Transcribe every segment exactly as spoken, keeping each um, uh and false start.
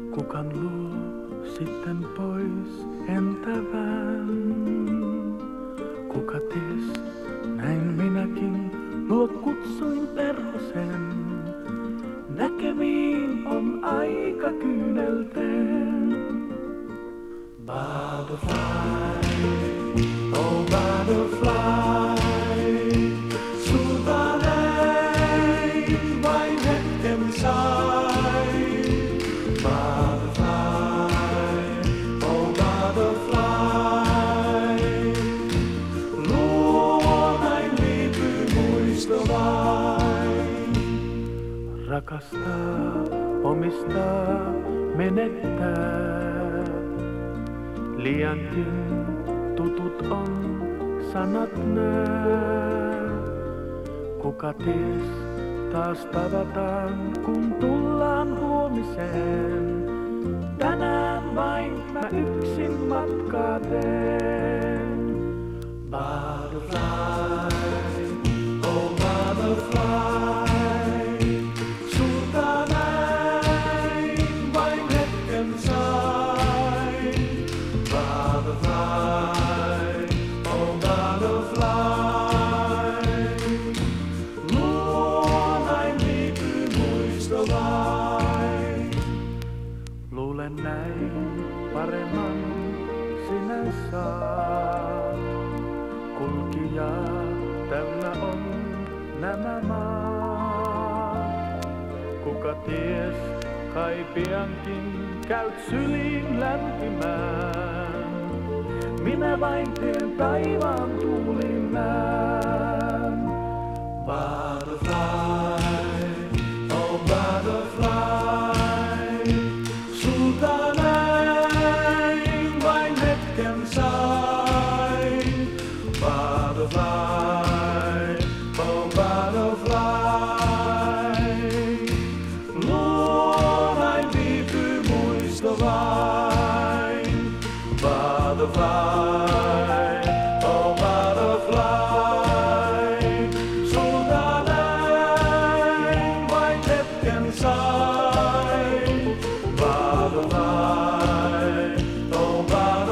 Kukan luo sitten pois entävän? Kuka ties, näin minäkin luo kutsuin perhosen. Näkemiin on aika kyynelten. Butterfly, oh butterfly, sulta näin vain hetken sain. Butterfly, oh butterfly, luonain viipyy muisto vain. Rakastaa, omistaa, menettää. Liiankin tutut on sanat nää. Kuka ties, taas tavataan kun tullaan huomiseen. Tänään vain mä yksin matkaa teen. Butterfly, oh butterfly, sulta näin vain hetken sain. Butterfly, oh butterfly, luonain viipyy muisto vain. Luulen näin paremman sinä saat. Kulkija täynnä on nämä maat. Kuka ties, kai piankin käyt syliin lämpimään. Minä vain teen taivaan tuulin näen. Butterfly, oh butterfly, sulta näin vain hetken sain. Butterfly, oh butterfly, luonain viipyy muisto vain. Butterfly, oh butterfly, sulta näin vain hetken sain. Butterfly, oh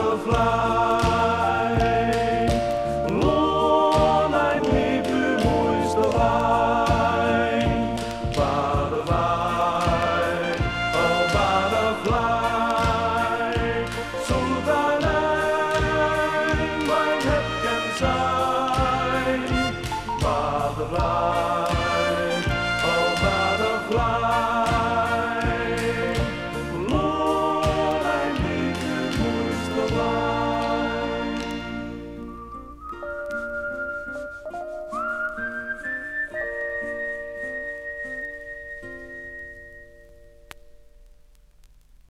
butterfly, luonain viipyy muisto vain. Butterfly, oh butterfly, sulta näin vain hetken sain.